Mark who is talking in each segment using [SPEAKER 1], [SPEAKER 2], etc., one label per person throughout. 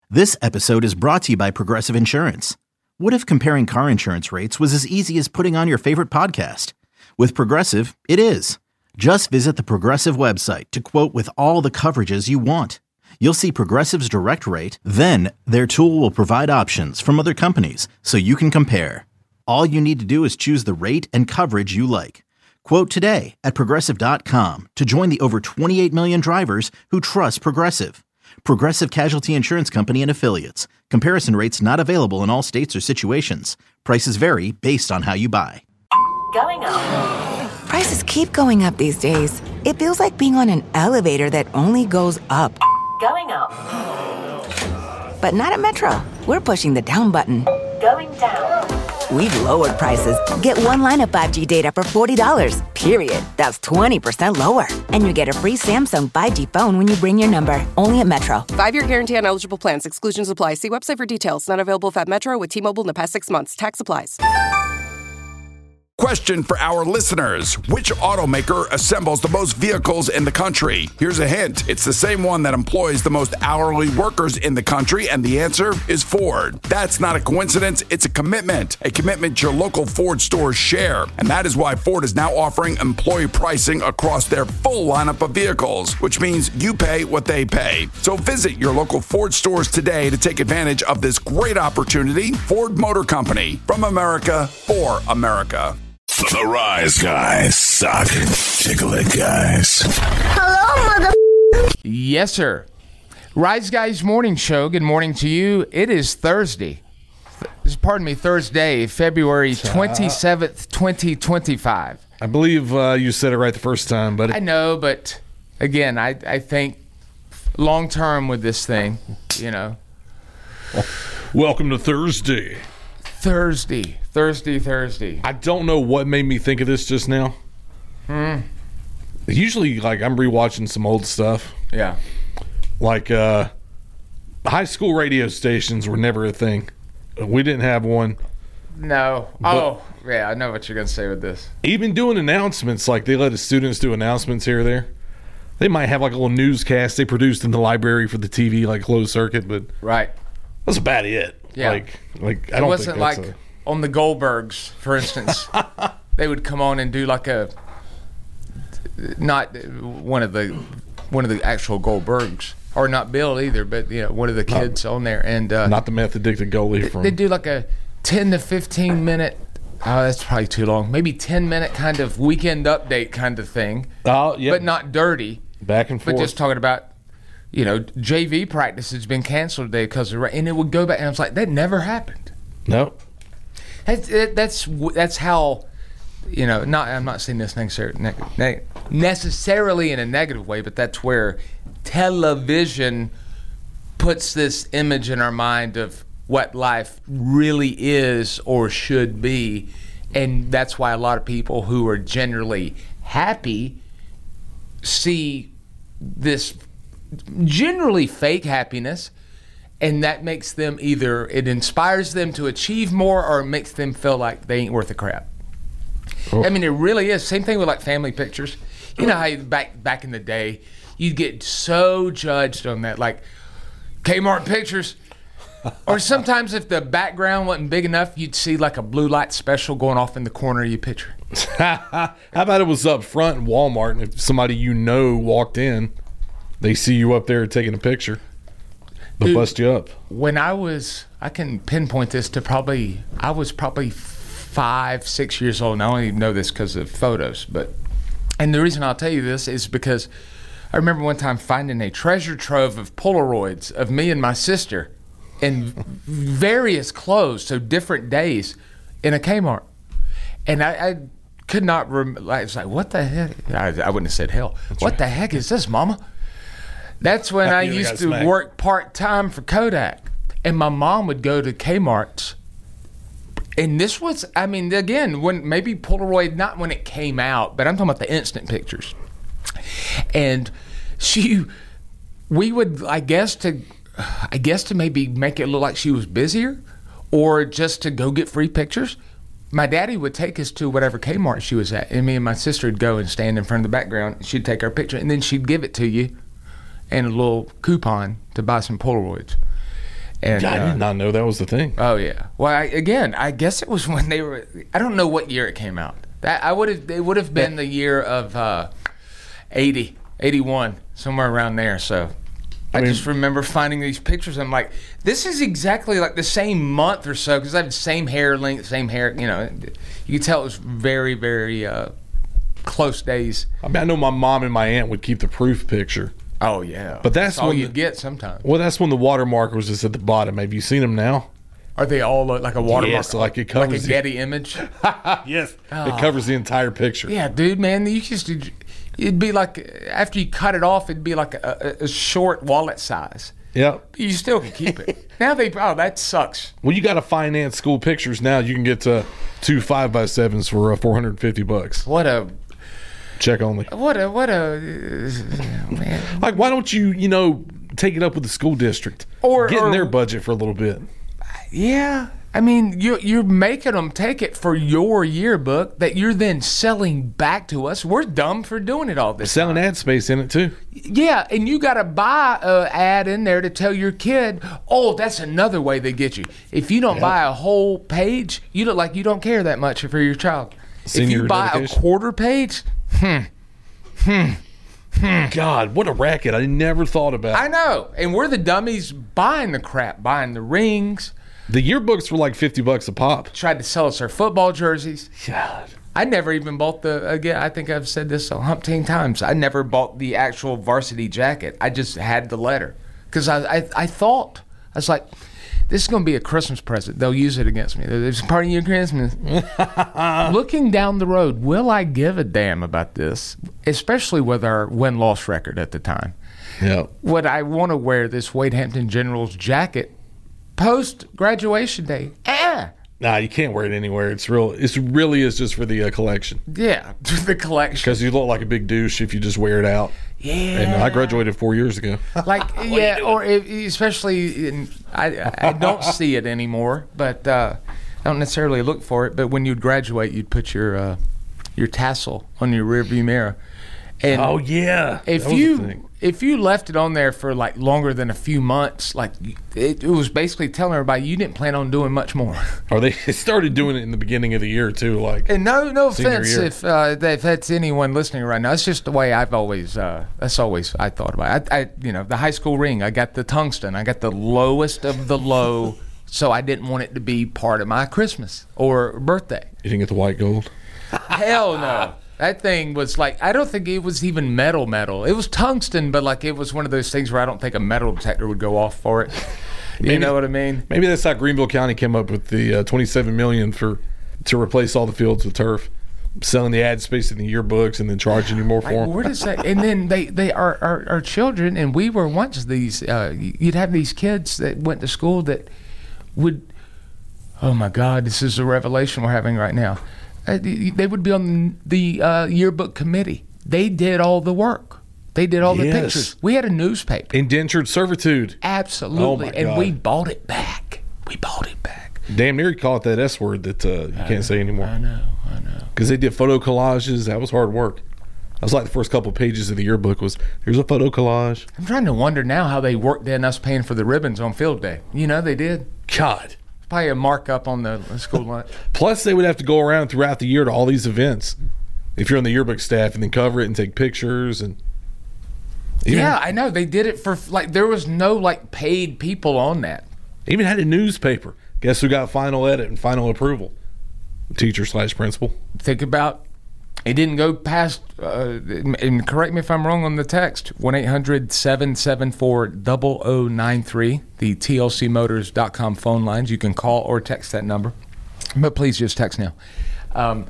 [SPEAKER 1] This episode is brought to you by Progressive Insurance. What if comparing car insurance rates was as easy as putting on your favorite podcast? With Progressive, it is. Just visit the Progressive website to quote with all the coverages you want. You'll see Progressive's direct rate, then their tool will provide options from other companies so you can compare. All you need to do is choose the rate and coverage you like. Quote today at Progressive.com to join the over 28 million drivers who trust Progressive. Progressive Casualty Insurance Company and Affiliates. Comparison rates not available in all states or situations. Prices vary based on how you buy.
[SPEAKER 2] Going up.
[SPEAKER 3] Prices keep going up these days. It feels like being on an elevator that only goes up.
[SPEAKER 2] Going up.
[SPEAKER 3] But not at Metro. We're pushing the down button.
[SPEAKER 2] Going down.
[SPEAKER 3] We've lowered prices. Get one line of 5G data for $40, period. That's 20% lower. And you get a free Samsung 5G phone when you bring your number. Only at Metro.
[SPEAKER 4] 5-year guarantee on eligible plans. Exclusions apply. See website for details. Not available at Metro with T-Mobile in the past 6 months. Tax applies.
[SPEAKER 5] Question for our listeners. Which automaker assembles the most vehicles in the country? Here's a hint. It's the same one that employs the most hourly workers in the country, and the answer is Ford. That's not a coincidence. It's a commitment your local Ford stores share. And that is why Ford is now offering employee pricing across their full lineup of vehicles, which means you pay what they pay. So visit your local Ford stores today to take advantage of this great opportunity. Ford Motor Company, from America, for America.
[SPEAKER 6] The Rise Guys suck. Tickle it, guys.
[SPEAKER 7] Hello, mother.
[SPEAKER 8] Yes, sir. Rise Guys Morning Show. Good morning to you. It is Thursday. Thursday, February 27th, 2025.
[SPEAKER 9] I believe you said it right the first time, but
[SPEAKER 8] I know, but again, I think long term with this thing, you know.
[SPEAKER 9] Welcome to Thursday.
[SPEAKER 8] Thursday.
[SPEAKER 9] I don't know what made me think of this just now. Usually, like, I'm rewatching some old stuff.
[SPEAKER 8] Yeah.
[SPEAKER 9] Like, high school radio stations were never a thing. We didn't have one.
[SPEAKER 8] No. Oh, yeah, I know what you're going to say with this.
[SPEAKER 9] Even doing announcements, like they let the students do announcements here or there. They might have like a little newscast they produced in the library for the TV, like closed circuit, but
[SPEAKER 8] right.
[SPEAKER 9] That's about it.
[SPEAKER 8] Yeah.
[SPEAKER 9] Like I don't
[SPEAKER 8] it wasn't
[SPEAKER 9] think that's
[SPEAKER 8] like on the Goldbergs, for instance. They would come on and do like not one of the actual Goldbergs, or not Bill either, but you know, one of the kids on there, and
[SPEAKER 9] not the meth addicted goalie from.
[SPEAKER 8] They do like a 10 to 15 minute. Oh, that's probably too long. Maybe 10-minute kind of weekend update kind of thing.
[SPEAKER 9] Oh, yeah.
[SPEAKER 8] But not dirty.
[SPEAKER 9] Back and forth.
[SPEAKER 8] But just talking about, you know, JV practice has been canceled today because of rain, and it would go back, and I was like, that never happened.
[SPEAKER 9] No.
[SPEAKER 8] That's how, you know. I'm not saying this necessarily in a negative way, but that's where television puts this image in our mind of what life really is or should be, and that's why a lot of people who are generally happy see this generally fake happiness, and that makes them it inspires them to achieve more, or it makes them feel like they ain't worth a crap. Oh. I mean, it really is. Same thing with like family pictures. You know how back in the day, you'd get so judged on that, like Kmart pictures. Or sometimes if the background wasn't big enough, you'd see like a blue light special going off in the corner of your picture.
[SPEAKER 9] How about it was up front in Walmart, and if somebody you know walked in, they see you up there taking a picture, they'll bust you up.
[SPEAKER 8] When I can pinpoint this to I was probably 5-6 years old, and I don't even know this because of photos. And the reason I'll tell you this is because I remember one time finding a treasure trove of Polaroids of me and my sister in various clothes, so different days, in a Kmart. And I could not remember. I was like, what the heck? I wouldn't have said hell. What the heck is this, Mama? That's when I used to work part-time for Kodak. And my mom would go to Kmart's. And this was, I mean, again, when maybe Polaroid, not when it came out, but I'm talking about the instant pictures. And we would, I guess to maybe make it look like she was busier, or just to go get free pictures, my daddy would take us to whatever Kmart she was at, and me and my sister would go and stand in front of the background. She'd take our picture, and then she'd give it to you and a little coupon to buy some Polaroids. And
[SPEAKER 9] I did not know that was the thing.
[SPEAKER 8] Oh yeah. Well, I guess it was when they were. I don't know what year it came out. It would have been the year of 80, 81, somewhere around there. So I just remember finding these pictures. I'm like, this is exactly like the same month or so because I have the same hair length, same hair. You know, you can tell it was very, very close days.
[SPEAKER 9] I mean, I know my mom and my aunt would keep the proof picture.
[SPEAKER 8] Oh yeah,
[SPEAKER 9] but that's
[SPEAKER 8] all
[SPEAKER 9] when
[SPEAKER 8] you get sometimes.
[SPEAKER 9] Well, that's when the watermark was just at the bottom. Have you seen them now?
[SPEAKER 8] Are they all like a watermark?
[SPEAKER 9] Yes, like it covers
[SPEAKER 8] like a Getty image.
[SPEAKER 9] Yes, it covers the entire picture.
[SPEAKER 8] Yeah, dude, man, it'd be like after you cut it off, it'd be like a short wallet size.
[SPEAKER 9] Yep.
[SPEAKER 8] You still can keep it. Now that sucks.
[SPEAKER 9] Well, you got to finance school pictures now. You can get to 2 5x7s for $450.
[SPEAKER 8] What a
[SPEAKER 9] check only.
[SPEAKER 8] What a man.
[SPEAKER 9] Like, why don't you take it up with the school district or get in their budget for a little bit?
[SPEAKER 8] Yeah. I mean, you're making them take it for your yearbook that you're then selling back to us. We're dumb for doing it all this
[SPEAKER 9] selling
[SPEAKER 8] time.
[SPEAKER 9] Ad space in it too.
[SPEAKER 8] Yeah, and you got to buy an ad in there to tell your kid, oh, that's another way they get you. If you don't buy a whole page, you look like you don't care that much for your child. If you buy a quarter page,
[SPEAKER 9] God, what a racket. I never thought about it.
[SPEAKER 8] I know. And we're the dummies buying the crap, buying the rings.
[SPEAKER 9] The yearbooks were like $50 a pop.
[SPEAKER 8] Tried to sell us our football jerseys.
[SPEAKER 9] God.
[SPEAKER 8] I never even bought I think I've said this 100 times. I never bought the actual varsity jacket. I just had the letter. Because I thought, I was like, this is going to be a Christmas present. They'll use it against me. It's part of your Christmas. Looking down the road, will I give a damn about this? Especially with our win-loss record at the time.
[SPEAKER 9] Yeah.
[SPEAKER 8] Would I want to wear this Wade Hampton Generals jacket post-graduation day?
[SPEAKER 9] Nah, you can't wear it anywhere. It really is just for the collection.
[SPEAKER 8] Yeah, the collection.
[SPEAKER 9] Because you look like a big douche if you just wear it out.
[SPEAKER 8] Yeah.
[SPEAKER 9] And I graduated 4 years ago.
[SPEAKER 8] Like, yeah, or especially, I don't see it anymore, but I don't necessarily look for it. But when you'd graduate, you'd put your tassel on your rearview mirror. And
[SPEAKER 9] oh yeah,
[SPEAKER 8] if you left it on there for like longer than a few months, like it was basically telling everybody you didn't plan on doing much more.
[SPEAKER 9] Or they started doing it in the beginning of the year too, like.
[SPEAKER 8] And no offense if that's anyone listening right now. It's just the way I've always I thought about it. The high school ring. I got the tungsten. I got the lowest of the low, so I didn't want it to be part of my Christmas or birthday.
[SPEAKER 9] You didn't get the white gold?
[SPEAKER 8] Hell no. That thing was like, I don't think it was even metal. It was tungsten, but like it was one of those things where I don't think a metal detector would go off for it. You know what I mean?
[SPEAKER 9] Maybe that's how Greenville County came up with the $27 million to replace all the fields with turf, selling the ad space in the yearbooks and then charging you more for them.
[SPEAKER 8] Where does that? And then they are our children, and we were once these. You'd have these kids that went to school that would. Oh my God! This is a revelation we're having right now. They would be on the yearbook committee. They did all the work. They did all the pictures. We had a newspaper.
[SPEAKER 9] Indentured servitude.
[SPEAKER 8] Absolutely.
[SPEAKER 9] Oh my God.
[SPEAKER 8] And we bought it back.
[SPEAKER 9] Damn near you call it that S word that you can't say anymore.
[SPEAKER 8] I know.
[SPEAKER 9] Because they did photo collages. That was hard work. That was like the first couple of pages of the yearbook was, here's a photo collage.
[SPEAKER 8] I'm trying to wonder now how they worked in us paying for the ribbons on field day. They did.
[SPEAKER 9] God.
[SPEAKER 8] Probably a markup on the school lunch.
[SPEAKER 9] Plus, they would have to go around throughout the year to all these events if you're on the yearbook staff and then cover it and take pictures. And
[SPEAKER 8] yeah, I know. They did it for, like, there was no, like, paid people on that.
[SPEAKER 9] Even had a newspaper. Guess who got final edit and final approval? Teacher/principal.
[SPEAKER 8] Think about, it didn't go past, and correct me if I'm wrong on the text, 1-800-774-0093, the TLCmotors.com phone lines. You can call or text that number, but please just text now. I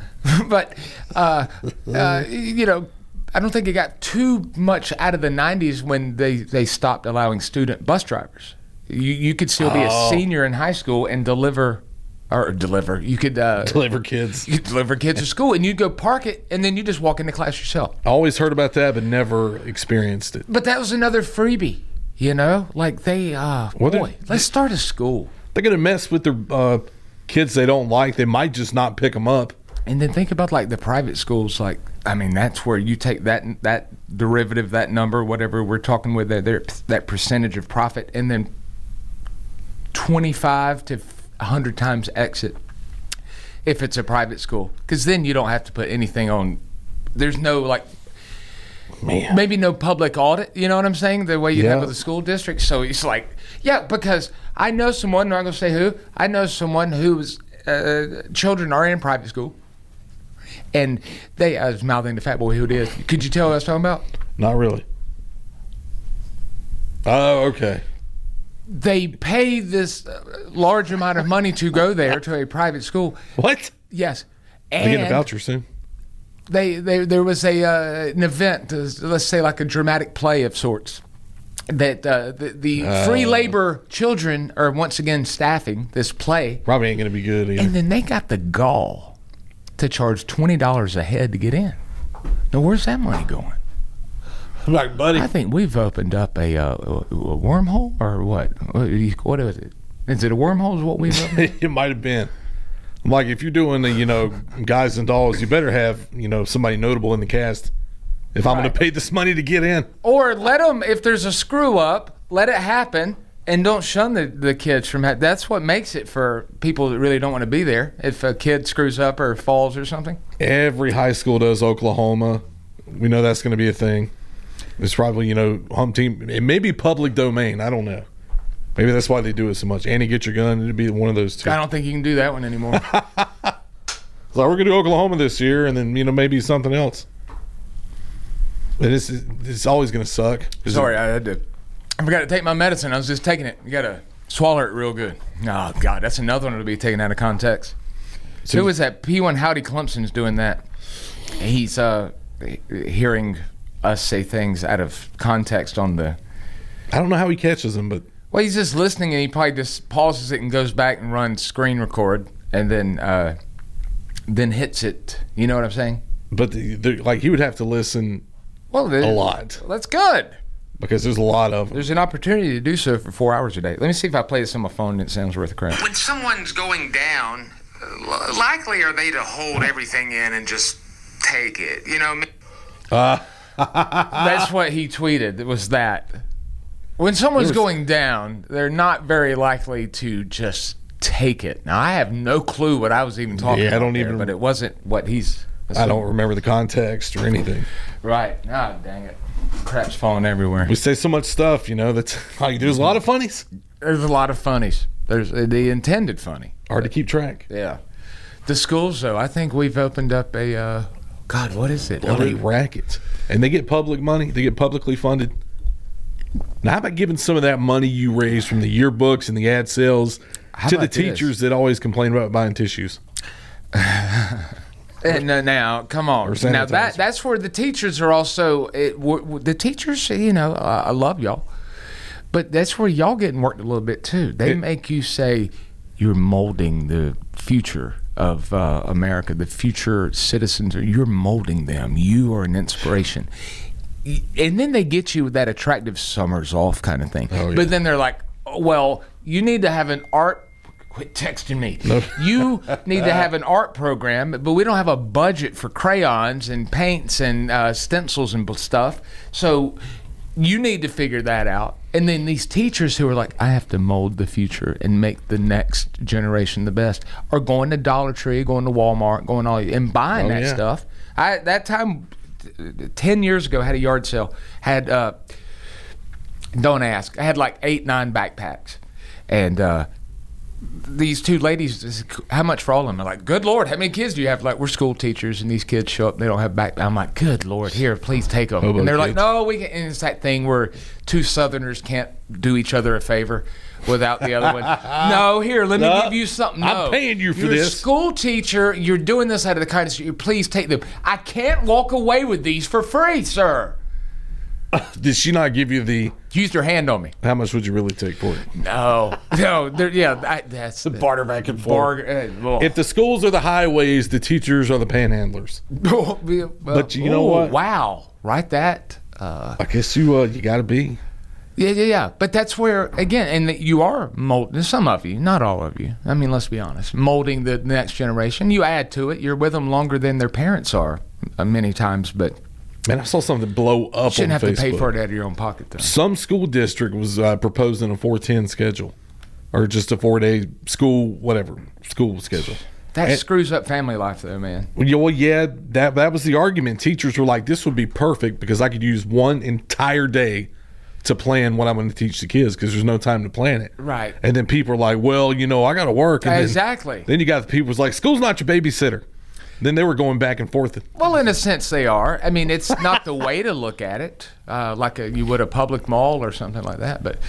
[SPEAKER 8] don't think it got too much out of the 90s when they stopped allowing student bus drivers. You could still be a senior in high school and deliver. You could
[SPEAKER 9] deliver kids.
[SPEAKER 8] You could deliver kids to school, and you'd go park it, and then you just walk into class yourself.
[SPEAKER 9] I always heard about that, but never experienced it.
[SPEAKER 8] But that was another freebie, Like let's start a school.
[SPEAKER 9] They're gonna mess with their kids they don't like. They might just not pick them up.
[SPEAKER 8] And then think about like the private schools. Like, I mean, that's where you take that derivative, that number, whatever we're talking with, that percentage of profit, and then 25 to 100 times exit if it's a private school, because then you don't have to put anything on. There's no like, maybe no public audit. You know what I'm saying? The way you have with the school district. So it's like, yeah, because I know someone. I'm not going to say who. I know someone whose children are in private school, and I was mouthing the fat boy who it is. Could you tell what I was talking about?
[SPEAKER 9] Not really. Oh, okay.
[SPEAKER 8] They pay this large amount of money to go there to a private school.
[SPEAKER 9] What?
[SPEAKER 8] Yes.
[SPEAKER 9] They're getting a voucher soon.
[SPEAKER 8] There was an event, let's say like a dramatic play of sorts, that the free labor children are once again staffing this play.
[SPEAKER 9] Probably ain't going to be good either.
[SPEAKER 8] And then they got the gall to charge $20 a head to get in. Now, where's that money going?
[SPEAKER 9] Like, buddy,
[SPEAKER 8] I think we've opened up a wormhole, or what? What is it? Is it a wormhole? Is what we've opened?
[SPEAKER 9] It might have been. Like, if you're doing the, Guys and Dolls, you better have, somebody notable in the cast. If I'm going to pay this money to get in,
[SPEAKER 8] or let them, if there's a screw up, let it happen, and don't shun the kids from that. That's what makes it for people that really don't want to be there. If a kid screws up or falls or something,
[SPEAKER 9] every high school does Oklahoma. We know that's going to be a thing. It's probably, home team. It may be public domain. I don't know. Maybe that's why they do it so much. Annie, get your gun. It'd be one of those two.
[SPEAKER 8] I don't think you can do that one anymore.
[SPEAKER 9] So we're going to do Oklahoma this year, and then, maybe something else. And it's always going to suck.
[SPEAKER 8] Sorry, I forgot to take my medicine. I was just taking it. You got to swallow it real good. Oh, God, that's another one to be taken out of context. So who was that? P1 Howdy Clemson's doing that. He's hearing us say things out of context on the...
[SPEAKER 9] I don't know how he catches them, but...
[SPEAKER 8] Well, he's just listening, and he probably just pauses it and goes back and runs screen record, and then hits it. You know what I'm saying?
[SPEAKER 9] But he would have to listen a lot.
[SPEAKER 8] That's good.
[SPEAKER 9] Because there's a lot of them.
[SPEAKER 8] There's an opportunity to do so for 4 hours a day. Let me see if I play this on my phone and it sounds worth a crap.
[SPEAKER 7] When someone's going down, likely are they to hold everything in and just take it,
[SPEAKER 8] That's what he tweeted. It was that. When someone's going down, they're not very likely to just take it. Now, I have no clue what I was even talking about. I don't even. But it wasn't what he's.
[SPEAKER 9] I don't remember the context or anything.
[SPEAKER 8] Right. Ah, dang it. Crap's falling everywhere.
[SPEAKER 9] We say so much stuff, that's like, there's a lot of funnies.
[SPEAKER 8] There's a lot of funnies. There's the intended funny.
[SPEAKER 9] Hard to keep track.
[SPEAKER 8] Yeah. The schools, though, I think we've opened up a, God, what is it?
[SPEAKER 9] Bloody rackets. And they get public money. They get publicly funded. Now, how about giving some of that money you raise from the yearbooks and the ad sales to the teachers that always complain about buying tissues?
[SPEAKER 8] Now, come on. Now, that's where the teachers are also... the teachers, I love y'all. But that's where y'all getting worked a little bit, too. They make you say you're molding the future of America, the future citizens. You're molding them. You are an inspiration. And then they get you with that attractive summers off kind of thing. Oh, yeah. But then they're like, well, you need to have an art... Quit texting me. No. You need to have an art program, but we don't have a budget for crayons and paints and stencils and stuff. So you need to figure that out. And then these teachers who are like, I have to mold the future and make the next generation the best, are going to Dollar Tree, going to Walmart, going all and buying that stuff. That time, 10 years ago, I had a yard sale. Don't ask. I had like 8-9 backpacks, and these two ladies, how much for all of them? I'm like, good Lord, how many kids do you have? Like, we're school teachers, and these kids show up, they don't have backpacks. I'm like, good Lord, here, please take them. And they're like, no, we can't. And it's that thing where two Southerners can't do each other a favor without the other one. No, here, let me give you something. No,
[SPEAKER 9] I'm paying you for
[SPEAKER 8] you're
[SPEAKER 9] this.
[SPEAKER 8] You're a school teacher. You're doing this out of the kindness. Please take them. I can't walk away with these for free, sir.
[SPEAKER 9] Did she not give you the...
[SPEAKER 8] Used her hand on me.
[SPEAKER 9] How much would you really take for it?
[SPEAKER 8] No. That's
[SPEAKER 9] the barter back and forth. If the schools are the highways, the teachers are the panhandlers. But you know what?
[SPEAKER 8] Wow. Right that.
[SPEAKER 9] I guess you got to be.
[SPEAKER 8] Yeah. But that's where, again, and you are molding, some of you, not all of you. I mean, let's be honest. Molding the next generation. You add to it. You're with them longer than their parents are many times, but...
[SPEAKER 9] Man, I saw something blow up on Facebook.
[SPEAKER 8] Shouldn't have to pay for it out of your own pocket, though.
[SPEAKER 9] Some school district was proposing a 4-10 schedule. or just a 4-day school schedule.
[SPEAKER 8] That screws up family life, though, man.
[SPEAKER 9] Well, yeah, that was the argument. Teachers were like, this would be perfect because I could use one entire day to plan what I'm going to teach the kids because there's no time to plan it.
[SPEAKER 8] Right.
[SPEAKER 9] And then people are like, well, I got to work. And
[SPEAKER 8] exactly.
[SPEAKER 9] Then you got the people who's like, school's not your babysitter. Then they were going back and forth.
[SPEAKER 8] Well, in a sense, they are. I mean, it's not the way to look at it, like you would a public mall or something like that. But,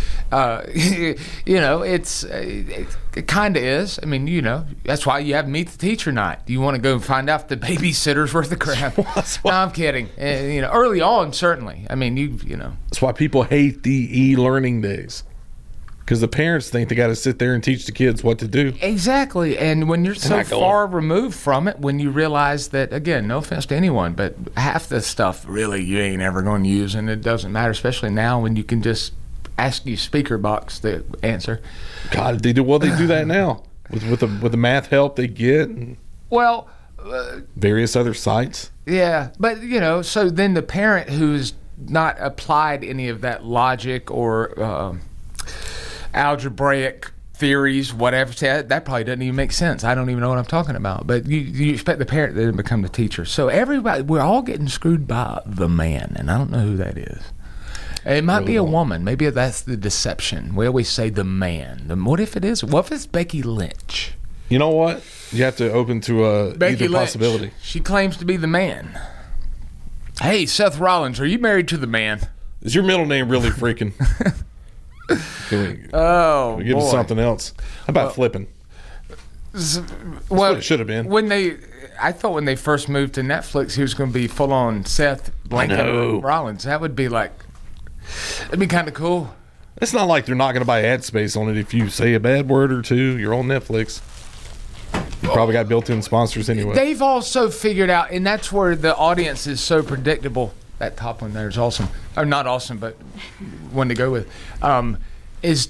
[SPEAKER 8] it kind of is. I mean, that's why you have Meet the Teacher night. You want to go and find out if the babysitter's worth the crap. No, I'm kidding. Early on, certainly. I mean,
[SPEAKER 9] That's why people hate the e-learning days. Because the parents think they got to sit there and teach the kids what to do.
[SPEAKER 8] Exactly. And when you're so far removed from it, when you realize that, again, no offense to anyone, but half the stuff really you ain't ever going to use, and it doesn't matter, especially now when you can just ask your speaker box the answer.
[SPEAKER 9] God, they do that now with the math help they get. And various other sites.
[SPEAKER 8] Yeah, but so then the parent who's not applied any of that logic or algebraic theories, whatever, that probably doesn't even make sense. I don't even know what I'm talking about. But you expect the parent to become the teacher. So we're all getting screwed by the man, and I don't know who that is. It might be a woman. Maybe that's the deception. We always say the man. What if it is? What if it's Becky Lynch?
[SPEAKER 9] You know what? You have to open to
[SPEAKER 8] Becky
[SPEAKER 9] either
[SPEAKER 8] Lynch.
[SPEAKER 9] Possibility.
[SPEAKER 8] She claims to be the man. Hey, Seth Rollins, are you married to the man?
[SPEAKER 9] Is your middle name really freaking? Can we give him something else? How about flipping? That's what it should have been.
[SPEAKER 8] I thought when they first moved to Netflix, he was going to be full on Seth Blanket Rollins. That would be it'd be kind of cool.
[SPEAKER 9] It's not like they're not going to buy ad space on it if you say a bad word or two. You're on Netflix. You probably got built-in sponsors anyway.
[SPEAKER 8] They've also figured out, and that's where the audience is so predictable. That top one there is awesome. Or not awesome, but one to go with. Let's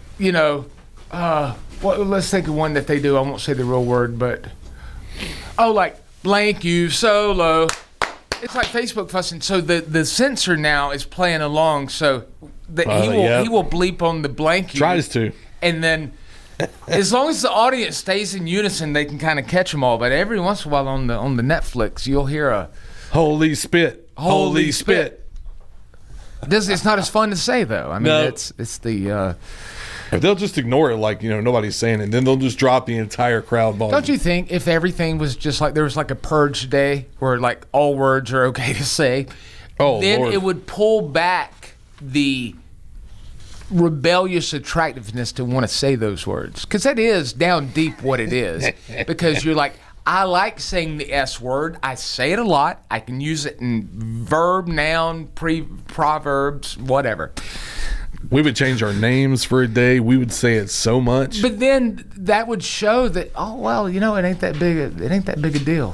[SPEAKER 8] think of one that they do. I won't say the real word, but like blank you solo. It's like Facebook fussing. So the censor now is playing along. So he will bleep on the blank you.
[SPEAKER 9] Tries to,
[SPEAKER 8] and then. As long as the audience stays in unison, they can kind of catch them all. But every once in a while on the Netflix, you'll hear a
[SPEAKER 9] holy spit, holy spit.
[SPEAKER 8] It's not as fun to say though. I mean, it's the.
[SPEAKER 9] They'll just ignore it like nobody's saying it. Then they'll just drop the entire crowd volume.
[SPEAKER 8] Don't you think if everything was just like there was like a purge day where like all words are okay to say, then Lord. It would pull back the rebellious attractiveness to want to say those words, because that is down deep what it is. Because you're like, I like saying the S word. I say it a lot. I can use it in verb, noun, proverbs, whatever.
[SPEAKER 9] We would change our names for a day. We would say it so much.
[SPEAKER 8] But then that would show that it ain't that big. It ain't that big a deal.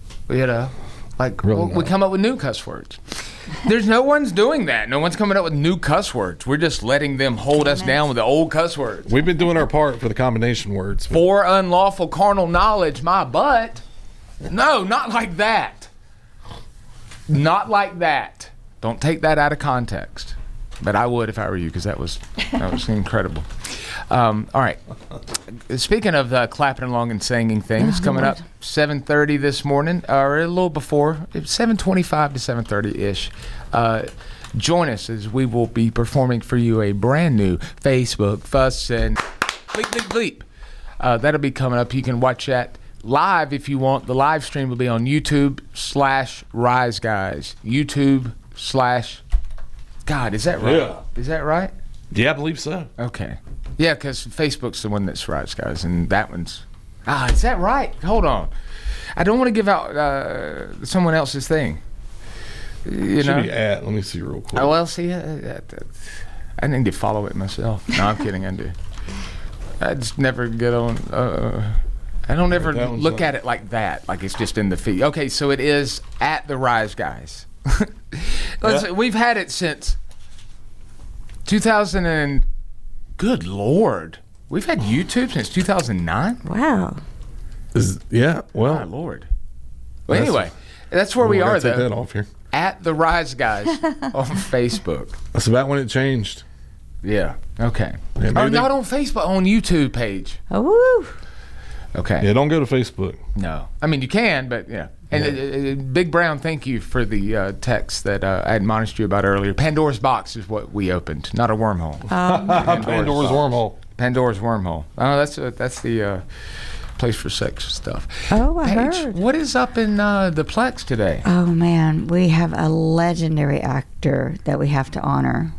[SPEAKER 8] Like really we come up with new cuss words. There's no one's doing that. No one's coming up with new cuss words. We're just letting them hold us down with the old cuss words.
[SPEAKER 9] We've been doing our part for the combination words.
[SPEAKER 8] For unlawful carnal knowledge, my butt. No, not like that. Not like that. Don't take that out of context. But I would if I were you, because that was incredible. All right. Speaking of clapping along and singing things, coming up 7:30 this morning, or a little before, 7:25 to 7:30-ish. Join us as we will be performing for you a brand new Facebook Fuss and Bleep, Bleep, Bleep. That'll be coming up. You can watch that live if you want. The live stream will be on YouTube/Rise Guys. YouTube/ God, is that right?
[SPEAKER 9] Yeah.
[SPEAKER 8] Is that right?
[SPEAKER 9] Yeah, I believe so.
[SPEAKER 8] Okay. Yeah, because Facebook's the one that's Rise Guys, and that one's... is that right? Hold on. I don't want to give out someone else's thing.
[SPEAKER 9] Should be at. Let me see real quick.
[SPEAKER 8] Oh, well, see, I need to follow it myself. No, I'm kidding, I do. I just never get on... I don't ever look at it like that, like it's just in the feed. Okay, so it is at the Rise Guys. We've had it since 2000 and good Lord, we've had YouTube since 2009.
[SPEAKER 3] Wow.
[SPEAKER 8] Well, my Lord. Well, anyway, that's where we are.
[SPEAKER 9] Take that off here.
[SPEAKER 8] At the Rise Guys on Facebook.
[SPEAKER 9] That's about when it changed.
[SPEAKER 8] Yeah. Okay.
[SPEAKER 9] Yeah,
[SPEAKER 8] Oh, not on Facebook, on YouTube page.
[SPEAKER 10] Oh,
[SPEAKER 8] Okay.
[SPEAKER 9] Yeah, don't go to Facebook.
[SPEAKER 8] No. I mean, you can, but yeah. And Big Brown, thank you for the text that I admonished you about earlier. Pandora's box is what we opened, not a wormhole.
[SPEAKER 9] Pandora's wormhole.
[SPEAKER 8] Pandora's wormhole. Oh, that's the place for sex stuff.
[SPEAKER 10] Oh, I
[SPEAKER 8] Paige,
[SPEAKER 10] heard.
[SPEAKER 8] what is up in the Plex today?
[SPEAKER 10] Oh, man. We have a legendary actor that we have to honor.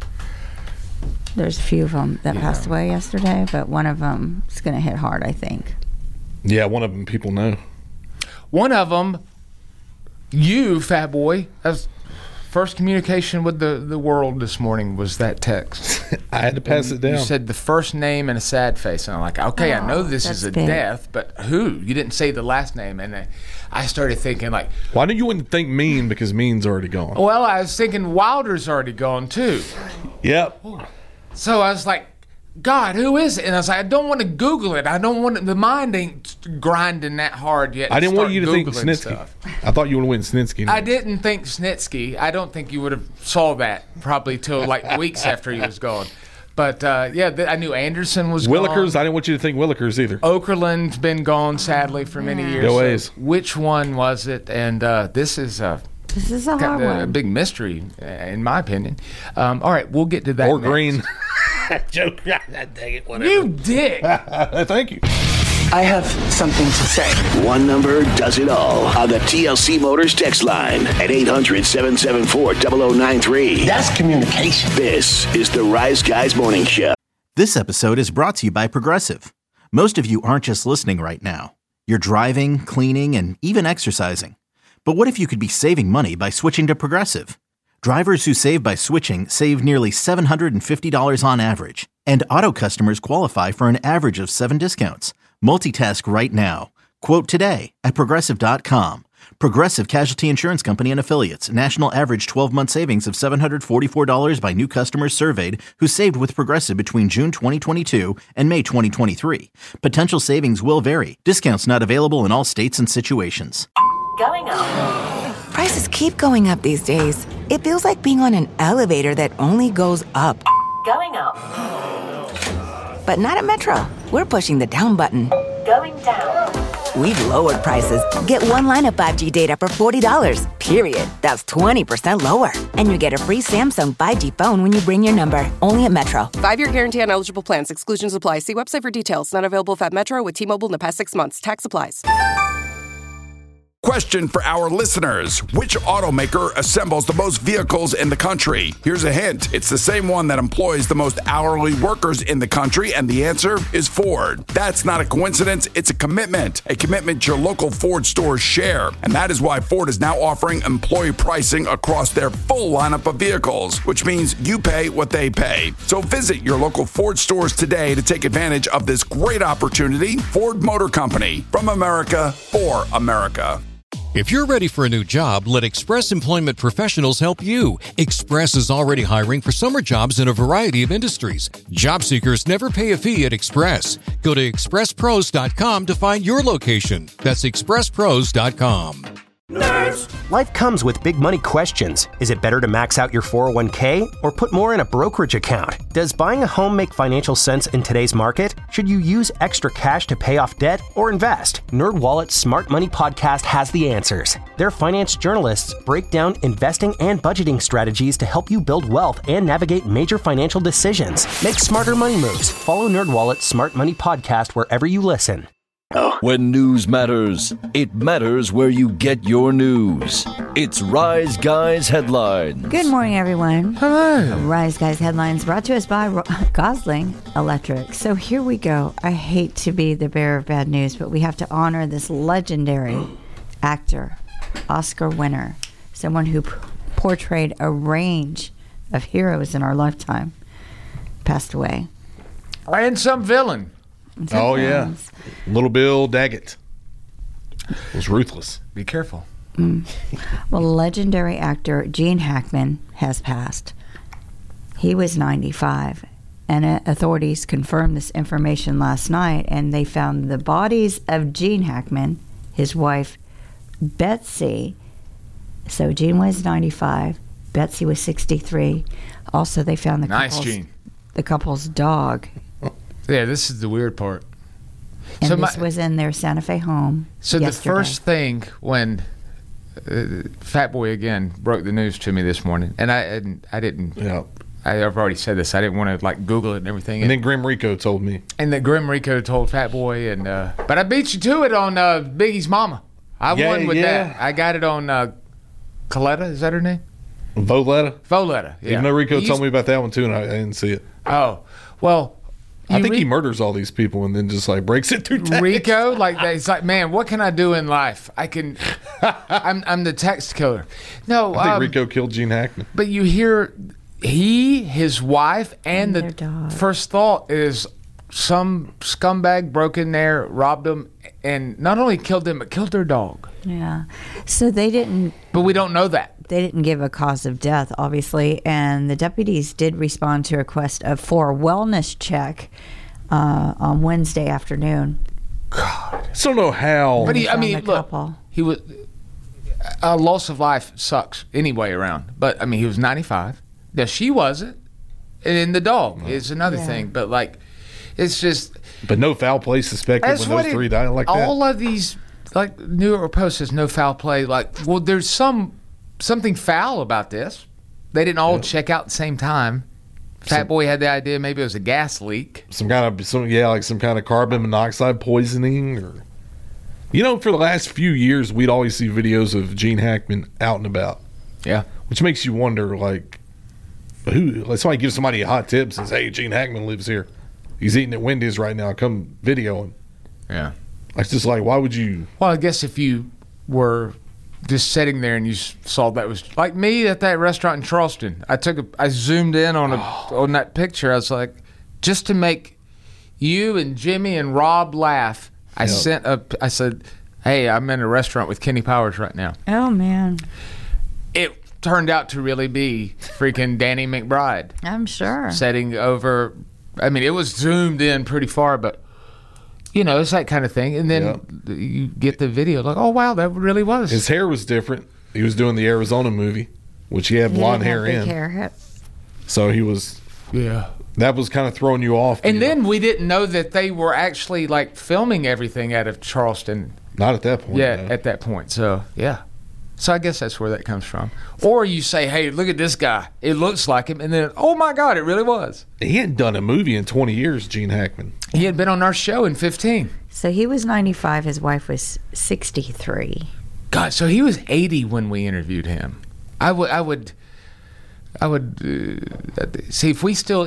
[SPEAKER 10] There's a few of them that passed away yesterday, but one of them is going to hit hard, I think.
[SPEAKER 9] Yeah, one of them people know.
[SPEAKER 8] One of them, you, Fat Boy, as first communication with the world this morning was that text.
[SPEAKER 9] I had to pass it down.
[SPEAKER 8] You said the first name and a sad face, and I'm like, okay, I know this is a
[SPEAKER 10] big.
[SPEAKER 8] death, but who? You didn't say the last name, and I started thinking like,
[SPEAKER 9] Why do you wouldn't think Mean because Mean's already gone?
[SPEAKER 8] well, I was thinking Wilder's already gone too.
[SPEAKER 9] Yep.
[SPEAKER 8] So I was like, God, who is it? And I was like, I don't want to Google it. I don't want the mind ain't grinding that hard yet.
[SPEAKER 9] I didn't want you to think
[SPEAKER 8] Googling
[SPEAKER 9] Snitsky.
[SPEAKER 8] stuff.
[SPEAKER 9] I thought you would have went Snitsky.
[SPEAKER 8] I didn't think Snitsky. I don't think you would have saw that probably till like weeks after he was gone. But I knew Anderson was
[SPEAKER 9] Willikers.
[SPEAKER 8] gone.
[SPEAKER 9] I didn't want you to think Willikers either.
[SPEAKER 8] Okerlund's been gone sadly for many years.
[SPEAKER 9] Go A's.
[SPEAKER 8] So which one was it? And this is a
[SPEAKER 10] hard one.
[SPEAKER 8] a big mystery, in my opinion. All right, we'll get to that.
[SPEAKER 9] Or
[SPEAKER 8] next.
[SPEAKER 9] Green.
[SPEAKER 6] Joke. Dang it, whatever.
[SPEAKER 8] You dick.
[SPEAKER 9] Thank you.
[SPEAKER 11] I have something to say.
[SPEAKER 12] One number does it all on the TLC Motors text line at 800-774-0093.
[SPEAKER 11] That's communication.
[SPEAKER 12] This is the Rise Guys Morning Show.
[SPEAKER 1] This episode is brought to you by Progressive. Most of you aren't just listening right now. You're driving, cleaning, and even exercising. But what if you could be saving money by switching to Progressive? Drivers who save by switching save nearly $750 on average. And auto customers qualify for an average of 7 discounts. Multitask right now. Quote today at Progressive.com. Progressive Casualty Insurance Company and Affiliates. National average 12-month savings of $744 by new customers surveyed who saved with Progressive between June 2022 and May 2023. Potential savings will vary. Discounts not available in all states and situations.
[SPEAKER 2] Going up.
[SPEAKER 3] Prices keep going up these days. It feels like being on an elevator that only goes up.
[SPEAKER 2] Going up.
[SPEAKER 3] But not at Metro. We're pushing the down button.
[SPEAKER 2] Going down.
[SPEAKER 3] We've lowered prices. Get one line of 5G data for $40, period. That's 20% lower. And you get a free Samsung 5G phone when you bring your number. Only at Metro.
[SPEAKER 4] 5-year guarantee on eligible plans. Exclusions apply. See website for details. Not available at Metro with T-Mobile in the past 6 months. Tax applies.
[SPEAKER 5] Question for our listeners. Which automaker assembles the most vehicles in the country? Here's a hint. It's the same one that employs the most hourly workers in the country, and the answer is Ford. That's not a coincidence. It's a commitment your local Ford stores share. And that is why Ford is now offering employee pricing across their full lineup of vehicles, which means you pay what they pay. So visit your local Ford stores today to take advantage of this great opportunity. Ford Motor Company, from America for America.
[SPEAKER 13] If you're ready for a new job, let Express Employment Professionals help you. Express is already hiring for summer jobs in a variety of industries. Job seekers never pay a fee at Express. Go to expresspros.com to find your location. That's expresspros.com.
[SPEAKER 14] Nerds! Life comes with big money questions. Is it better to max out your 401k or put more in a brokerage account? Does buying a home make financial sense in today's market? Should you use extra cash to pay off debt or invest? NerdWallet's Smart Money podcast has the answers. Their finance journalists break down investing and budgeting strategies to help you build wealth and navigate major financial decisions. Make smarter money moves. Follow NerdWallet's Smart Money podcast wherever you listen.
[SPEAKER 15] When news matters, it matters where you get your news. It's Rise Guys Headlines.
[SPEAKER 10] Good morning, everyone.
[SPEAKER 8] Hello.
[SPEAKER 10] Rise Guys Headlines brought to us by Gosling Electric. So here we go. I hate to be the bearer of bad news, but we have to honor this legendary actor, Oscar winner, someone who portrayed a range of heroes in our lifetime, passed away.
[SPEAKER 8] And some villain.
[SPEAKER 9] Oh, yeah. Little Bill Daggett was ruthless.
[SPEAKER 8] Be careful.
[SPEAKER 10] Well, legendary actor Gene Hackman has passed. He was 95, and authorities confirmed this information last night, and they found the bodies of Gene Hackman, his wife, Betsy. So Gene was 95, Betsy was 63. Also, they found the
[SPEAKER 8] nice
[SPEAKER 10] couple's
[SPEAKER 8] Gene.
[SPEAKER 10] the couple's dog.
[SPEAKER 8] Yeah, this is the weird part.
[SPEAKER 10] And
[SPEAKER 8] So
[SPEAKER 10] this was in their Santa Fe home.
[SPEAKER 8] So
[SPEAKER 10] yesterday.
[SPEAKER 8] the first thing when Fat Boy again broke the news to me this morning, and I didn't.
[SPEAKER 9] Yeah.
[SPEAKER 8] I've already said this. I didn't want to like Google it and everything.
[SPEAKER 9] And then Grim Rico told me.
[SPEAKER 8] And that Grim Rico told Fat Boy, and but I beat you to it on Biggie's Mama. I won with that. I got it on Coletta. Is that her name?
[SPEAKER 9] Voletta.
[SPEAKER 8] Voletta. Yeah.
[SPEAKER 9] Even though Rico told me about that one too, and I didn't see it.
[SPEAKER 8] Oh, well.
[SPEAKER 9] I think he murders all these people and then just like breaks it through text.
[SPEAKER 8] Rico, like that. It's like, man, what can I do in life? I can. I'm the text killer. No,
[SPEAKER 9] I think Rico killed Gene Hackman.
[SPEAKER 8] But you hear his wife, and the dog. First thought is some scumbag broke in there, robbed them, and not only killed them, but killed their dog.
[SPEAKER 10] Yeah. So they didn't.
[SPEAKER 8] But we don't know that.
[SPEAKER 10] They didn't give a cause of death, obviously, and the deputies did respond to a request for a wellness check on Wednesday afternoon.
[SPEAKER 9] God, I still don't know how.
[SPEAKER 8] But look, he was a loss of life sucks anyway around. But I mean, he was 95. Now she wasn't, and then the dog is another thing. But like, it's just.
[SPEAKER 9] But no foul play suspected when those three died like that.
[SPEAKER 8] All of these, like New York Post says, no foul play. Like, well, there's something foul about this. They didn't all check out at the same time. Fat Boy had the idea maybe it was a gas leak.
[SPEAKER 9] Some kind of carbon monoxide poisoning, or for the last few years we'd always see videos of Gene Hackman out and about.
[SPEAKER 8] Yeah.
[SPEAKER 9] Which makes you wonder, like somebody gives somebody a hot tip and says, "Hey, Gene Hackman lives here. He's eating at Wendy's right now. Come video him." Yeah. It's just like, why would you?
[SPEAKER 8] Well, I guess if you were just sitting there and you saw that was like me at that restaurant in Charleston. I zoomed in on that picture. I was like, just to make you and Jimmy and Rob laugh, I said, "Hey, I'm in a restaurant with Kenny Powers right now."
[SPEAKER 10] Oh man.
[SPEAKER 8] It turned out to really be freaking Danny McBride.
[SPEAKER 10] I'm sure.
[SPEAKER 8] Setting over, I mean, it was zoomed in pretty far, but it's that kind of thing. And then you get the video, like, oh, wow, that really was.
[SPEAKER 9] His hair was different. He was doing the Arizona movie, which he had blonde hair in. So he was, that was kind of throwing you off.
[SPEAKER 8] And then we didn't know that they were actually, like, filming everything out of Charleston.
[SPEAKER 9] Not at that point.
[SPEAKER 8] Yeah, at that point. So, yeah. So I guess that's where that comes from. Or you say, hey, look at this guy. It looks like him. And then, oh, my God, it really was.
[SPEAKER 9] He hadn't done a movie in 20 years, Gene Hackman.
[SPEAKER 8] He had been on our show in 15.
[SPEAKER 10] So he was 95. His wife was 63.
[SPEAKER 8] God, so he was 80 when we interviewed him. I would see if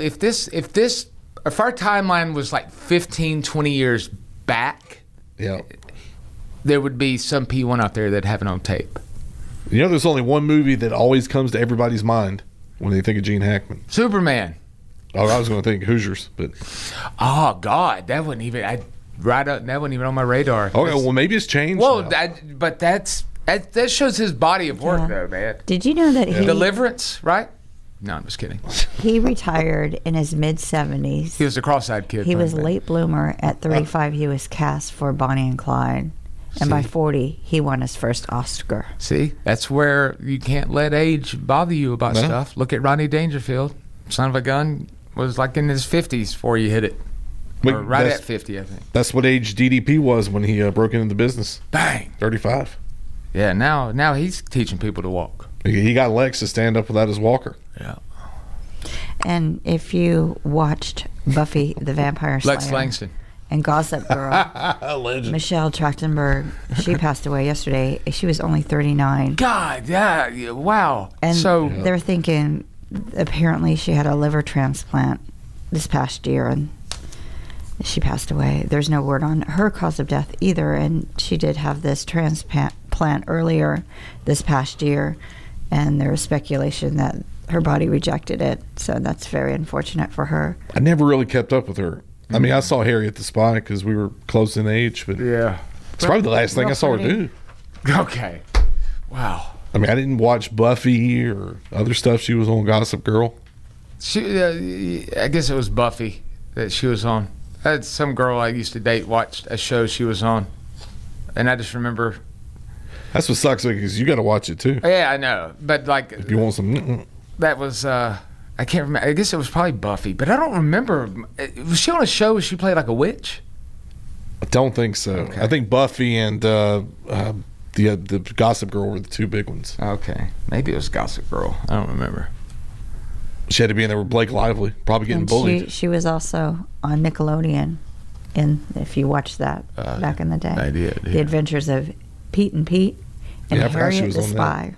[SPEAKER 8] our timeline was like 15, 20 years back, there would be some P1 out there that have it on tape.
[SPEAKER 9] There's only one movie that always comes to everybody's mind when they think of Gene Hackman.
[SPEAKER 8] Superman.
[SPEAKER 9] Oh, I was going to think Hoosiers, but
[SPEAKER 8] oh God, that wasn't even that wasn't even on my radar.
[SPEAKER 9] Okay, well maybe it's changed.
[SPEAKER 8] Well, but that shows his body of work, though, man.
[SPEAKER 10] Did you know that he
[SPEAKER 8] Deliverance, right? No, I'm just kidding.
[SPEAKER 10] He retired in his mid-70s.
[SPEAKER 8] He was a cross-eyed kid.
[SPEAKER 10] He was a late bloomer. At 35, he was cast for Bonnie and Clyde. And by 40, he won his first Oscar.
[SPEAKER 8] See, that's where you can't let age bother you about stuff. Look at Rodney Dangerfield. Son of a gun was like in his 50s before he hit it. Or right at 50, I think.
[SPEAKER 9] That's what age DDP was when he broke into the business.
[SPEAKER 8] Bang.
[SPEAKER 9] 35.
[SPEAKER 8] Yeah, now he's teaching people to walk.
[SPEAKER 9] He got legs to stand up without his walker.
[SPEAKER 8] Yeah.
[SPEAKER 10] And if you watched Buffy the Vampire Slayer.
[SPEAKER 8] Lex Langston.
[SPEAKER 10] And Gossip Girl, Michelle Trachtenberg, she passed away yesterday. She was only 39.
[SPEAKER 8] God, yeah, wow.
[SPEAKER 10] And they're thinking, apparently she had a liver transplant this past year, and she passed away. There's no word on her cause of death either, and she did have this transplant earlier this past year, and there was speculation that her body rejected it, so that's very unfortunate for her.
[SPEAKER 9] I never really kept up with her. I mean, I saw Harriet the Spy because we were close in age, but it's probably the last thing I saw her do.
[SPEAKER 8] Okay. Wow.
[SPEAKER 9] I mean, I didn't watch Buffy or other stuff. She was on Gossip Girl.
[SPEAKER 8] I guess it was Buffy that she was on. I had some girl I used to date watched a show she was on, and I just remember.
[SPEAKER 9] That's what sucks because you got to watch it too.
[SPEAKER 8] Yeah, I know, but like
[SPEAKER 9] if you want some,
[SPEAKER 8] that was I can't remember. I guess it was probably Buffy, but I don't remember. Was she on a show where she played like a witch?
[SPEAKER 9] I don't think so.
[SPEAKER 8] Okay.
[SPEAKER 9] I think Buffy and the Gossip Girl were the two big ones.
[SPEAKER 8] Okay. Maybe it was Gossip Girl. I don't remember.
[SPEAKER 9] She had to be in there with Blake Lively, probably getting
[SPEAKER 10] And
[SPEAKER 9] bullied.
[SPEAKER 10] she was also on Nickelodeon, if you watched that back in the day.
[SPEAKER 8] I did.
[SPEAKER 10] The Adventures of Pete and Pete and
[SPEAKER 9] Yeah, I forgot she
[SPEAKER 10] Harriet
[SPEAKER 9] was
[SPEAKER 10] the
[SPEAKER 9] on that.
[SPEAKER 10] Spy.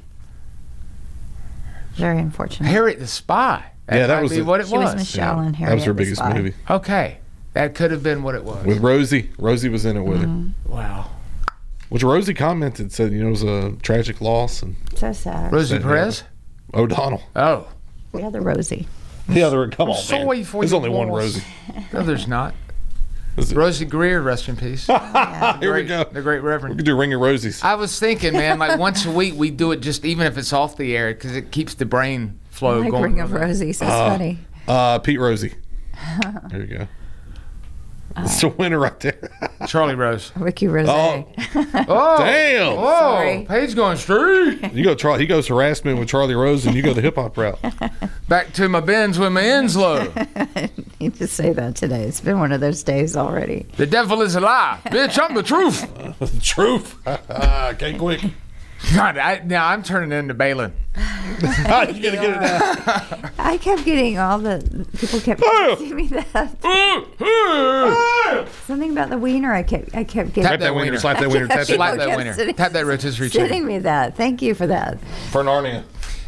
[SPEAKER 10] Very unfortunate.
[SPEAKER 8] Harriet the Spy.
[SPEAKER 9] Yeah, that
[SPEAKER 8] might
[SPEAKER 9] was
[SPEAKER 8] be what it
[SPEAKER 10] She was
[SPEAKER 8] was.
[SPEAKER 10] Michelle and Harriet
[SPEAKER 9] That was her
[SPEAKER 10] the
[SPEAKER 9] biggest
[SPEAKER 10] Spy.
[SPEAKER 9] movie.
[SPEAKER 8] Okay. That could have been what it was.
[SPEAKER 9] With Rosie. Rosie was in it with her.
[SPEAKER 8] Wow.
[SPEAKER 9] Which Rosie commented, said, it was a tragic loss. And
[SPEAKER 10] So sad.
[SPEAKER 8] Rosie Perez?
[SPEAKER 9] O'Donnell.
[SPEAKER 8] Oh.
[SPEAKER 10] The other Rosie.
[SPEAKER 9] The other, come on,
[SPEAKER 8] Sorry
[SPEAKER 9] man.
[SPEAKER 8] for
[SPEAKER 9] There's
[SPEAKER 8] your
[SPEAKER 9] only one
[SPEAKER 8] loss.
[SPEAKER 9] Rosie.
[SPEAKER 8] No, there's not.
[SPEAKER 9] Is it?
[SPEAKER 8] Rosie Greer, rest in peace.
[SPEAKER 9] Here we go.
[SPEAKER 8] The great
[SPEAKER 9] We
[SPEAKER 8] Reverend.
[SPEAKER 9] could do Ring of Rosies.
[SPEAKER 8] I was thinking, man, like once a week we do it, just even if it's off the air, because it keeps the brain flow
[SPEAKER 10] Like
[SPEAKER 8] going.
[SPEAKER 10] Ring of Rosies. That's funny.
[SPEAKER 9] Pete Rosie. There you go. That's the winner right there.
[SPEAKER 8] Charlie Rose.
[SPEAKER 10] Ricky Rose.
[SPEAKER 9] Oh,
[SPEAKER 8] Oh,
[SPEAKER 9] damn.
[SPEAKER 8] Whoa,
[SPEAKER 10] Sorry.
[SPEAKER 8] Paige going straight.
[SPEAKER 9] You go. He goes harassment with Charlie Rose, and you go the hip hop route.
[SPEAKER 8] Back to my bins with my ends low.
[SPEAKER 10] You just say that today. It's been one of those days already.
[SPEAKER 8] The devil is a lie. Bitch, I'm the truth.
[SPEAKER 9] The truth. Can't quick.
[SPEAKER 8] God, now I'm turning into Balin.
[SPEAKER 9] You gotta get it now.
[SPEAKER 10] I kept getting all the people kept giving me that. Something about the wiener. I kept getting.
[SPEAKER 9] Tap that wiener. Slap that wiener. Tap that
[SPEAKER 8] Slap
[SPEAKER 9] wiener.
[SPEAKER 8] that winner. Tap that rotisserie
[SPEAKER 10] Sending
[SPEAKER 8] chicken.
[SPEAKER 10] me that. Thank you for that.
[SPEAKER 9] For Narnia.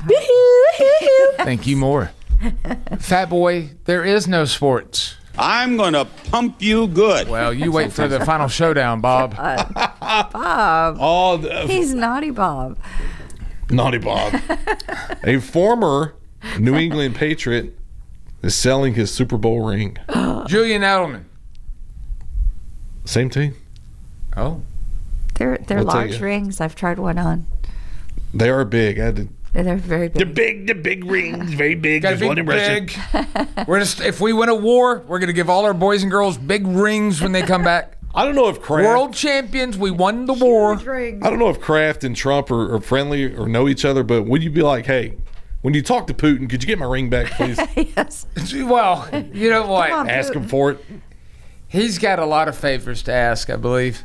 [SPEAKER 8] Thank you more. Fat boy, there is no sports.
[SPEAKER 16] I'm going to pump you good.
[SPEAKER 8] Well, you wait for the final showdown, Bob.
[SPEAKER 10] Bob.
[SPEAKER 9] Oh,
[SPEAKER 10] He's naughty Bob.
[SPEAKER 9] Naughty Bob. A former New England Patriot is selling his Super Bowl ring.
[SPEAKER 8] Julian Edelman.
[SPEAKER 9] Same team.
[SPEAKER 8] Oh.
[SPEAKER 10] They're
[SPEAKER 9] I'll tell
[SPEAKER 10] large
[SPEAKER 9] you.
[SPEAKER 10] rings. I've tried one on.
[SPEAKER 9] They are big. I had to,
[SPEAKER 10] They're very big.
[SPEAKER 9] the big rings, very big.
[SPEAKER 8] Got
[SPEAKER 9] There's
[SPEAKER 8] to be
[SPEAKER 9] one in Russia.
[SPEAKER 8] big. We're just, if we win a war, we're going to give all our boys and girls big rings when they come back.
[SPEAKER 9] I don't know if Kraft.
[SPEAKER 8] World champions, we won the war.
[SPEAKER 9] I don't know if Kraft and Trump are friendly or know each other, but would you be like, hey, when you talk to Putin, could you get my ring back, please?
[SPEAKER 10] Yes.
[SPEAKER 8] Well, you know what?
[SPEAKER 10] Come on,
[SPEAKER 9] Ask him for it.
[SPEAKER 8] He's got a lot of favors to ask, I believe.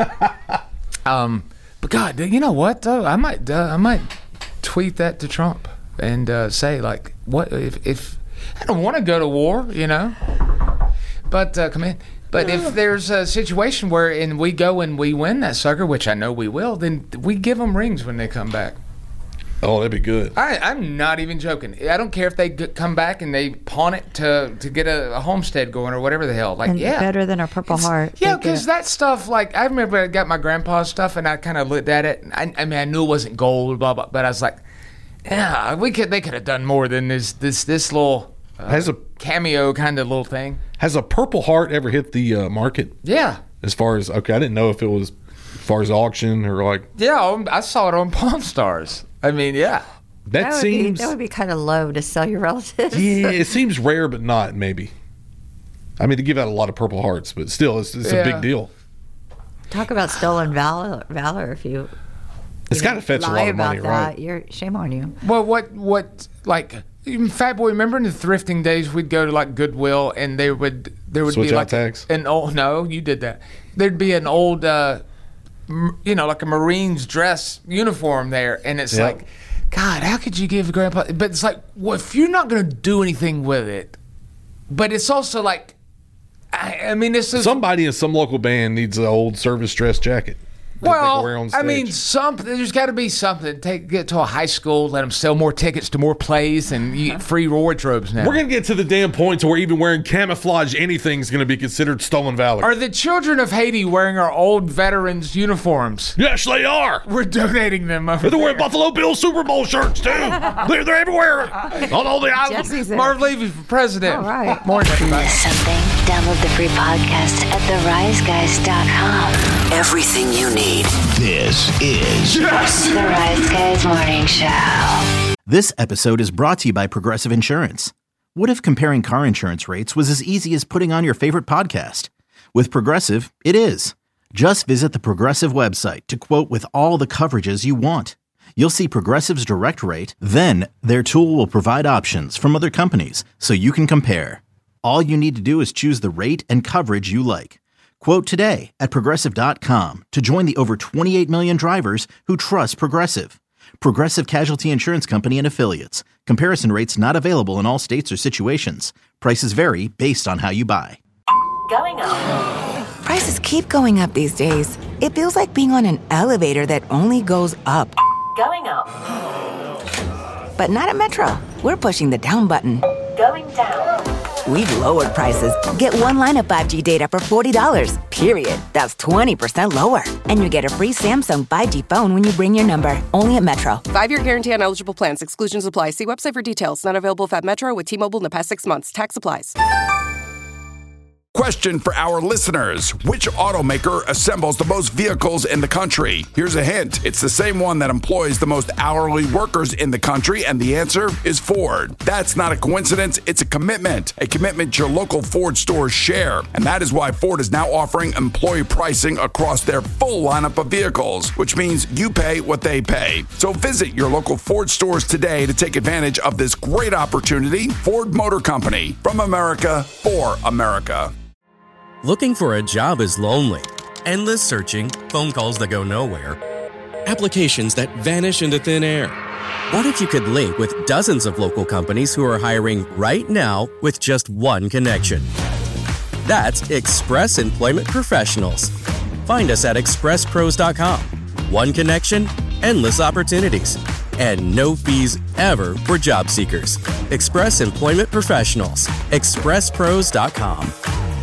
[SPEAKER 8] But God, you know what though? I might tweet that to Trump and say like, what if I don't want to go to war, you know? But come in. But if there's a situation where and we go and we win that sucker, which I know we will, then we give them rings when they come back.
[SPEAKER 9] Oh, that'd be good.
[SPEAKER 8] I'm not even joking. I don't care if they come back and they pawn it to get a homestead going or whatever the hell. Like,
[SPEAKER 10] And
[SPEAKER 8] yeah.
[SPEAKER 10] better than a Purple Heart.
[SPEAKER 8] Yeah,
[SPEAKER 10] They
[SPEAKER 8] because
[SPEAKER 10] get-
[SPEAKER 8] that stuff, like, I remember I got my grandpa's stuff and I kind of looked at it. And I mean, I knew it wasn't gold, blah, blah, but I was like, yeah, they could have done more than this little
[SPEAKER 9] Has a
[SPEAKER 8] cameo kind of little thing.
[SPEAKER 9] Has a Purple Heart ever hit the market?
[SPEAKER 8] Yeah.
[SPEAKER 9] As far as, okay, I didn't know if it was as far as auction or like.
[SPEAKER 8] Yeah, I saw it on Pawn Stars. I mean, yeah.
[SPEAKER 9] That seems.
[SPEAKER 10] that would be kind of low to sell your relatives.
[SPEAKER 9] Yeah, it seems rare, but not maybe. I mean, to give out a lot of Purple Hearts, but still, it's a
[SPEAKER 10] Yeah.
[SPEAKER 9] big deal.
[SPEAKER 10] Talk about stolen valor. If you
[SPEAKER 9] It's got to fetch a
[SPEAKER 10] lie
[SPEAKER 9] lot of
[SPEAKER 10] about
[SPEAKER 9] money,
[SPEAKER 10] that,
[SPEAKER 9] right?
[SPEAKER 10] you're shame on you.
[SPEAKER 8] Well, what like even Fat Boy? Remember in the thrifting days, we'd go to like Goodwill, and there would
[SPEAKER 9] Switch
[SPEAKER 8] be
[SPEAKER 9] out
[SPEAKER 8] like
[SPEAKER 9] tags?
[SPEAKER 8] an old. No, you did that. There'd be an old, like a Marine's dress uniform there, and it's
[SPEAKER 9] Yep.
[SPEAKER 8] like, God, how could you give Grandpa? But it's like, well, if you're not gonna do anything with it, but it's also like, I mean, this is
[SPEAKER 9] Somebody in some local band needs an old service dress jacket. that they can wear on
[SPEAKER 8] I mean,
[SPEAKER 9] stage.
[SPEAKER 8] something. There's got to be something. Get to a high school, let them sell more tickets to more plays, and you get free wardrobes now.
[SPEAKER 9] We're going to get to the damn point to where even wearing camouflage anything is going to be considered stolen valor.
[SPEAKER 8] Are the children of Haiti wearing our old veterans' uniforms?
[SPEAKER 9] Yes, they are.
[SPEAKER 8] We're donating them over
[SPEAKER 9] They're wearing
[SPEAKER 8] there.
[SPEAKER 9] Buffalo Bills Super Bowl shirts, too. They're everywhere. On all the islands.
[SPEAKER 10] Jesse's there.
[SPEAKER 8] Marv Levy for president.
[SPEAKER 10] All right.
[SPEAKER 8] Morning, everybody.
[SPEAKER 2] Miss something? Download the free podcast at theriseguys.com.
[SPEAKER 12] Everything you need. This is
[SPEAKER 2] The Rise Guys Morning Show.
[SPEAKER 1] This episode is brought to you by Progressive Insurance. What if comparing car insurance rates was as easy as putting on your favorite podcast? With Progressive, it is. Just visit the Progressive website to quote with all the coverages you want. You'll see Progressive's direct rate, then their tool will provide options from other companies so you can compare. All you need to do is choose the rate and coverage you like. Quote today at Progressive.com to join the over 28 million drivers who trust Progressive. Progressive Casualty Insurance Company and Affiliates. Comparison rates not available in all states or situations. Prices vary based on how you buy.
[SPEAKER 3] Going up. Prices keep going up these days. It feels like being on an elevator that only goes up. Going up. But not at Metro. We're pushing the down button. Going down. We've lowered prices. Get one line of 5G data for $40, period. That's 20% lower. And you get a free Samsung 5G phone when you bring your number. Only at Metro.
[SPEAKER 4] 5-year guarantee on eligible plans. Exclusions apply. See website for details. Not available at Metro with T-Mobile in the past 6 months. Tax applies.
[SPEAKER 5] Question for our listeners. Which automaker assembles the most vehicles in the country? Here's a hint. It's the same one that employs the most hourly workers in the country, and the answer is Ford. That's not a coincidence. It's a commitment your local Ford stores share. And that is why Ford is now offering employee pricing across their full lineup of vehicles, which means you pay what they pay. So visit your local Ford stores today to take advantage of this great opportunity. Ford Motor Company, from America for America.
[SPEAKER 17] Looking for a job is lonely. Endless searching, phone calls that go nowhere, applications that vanish into thin air. What if you could link with dozens of local companies who are hiring right now with just one connection? That's Express Employment Professionals. Find us at expresspros.com. One connection, endless opportunities, and no fees ever for job seekers. Express Employment Professionals. expresspros.com.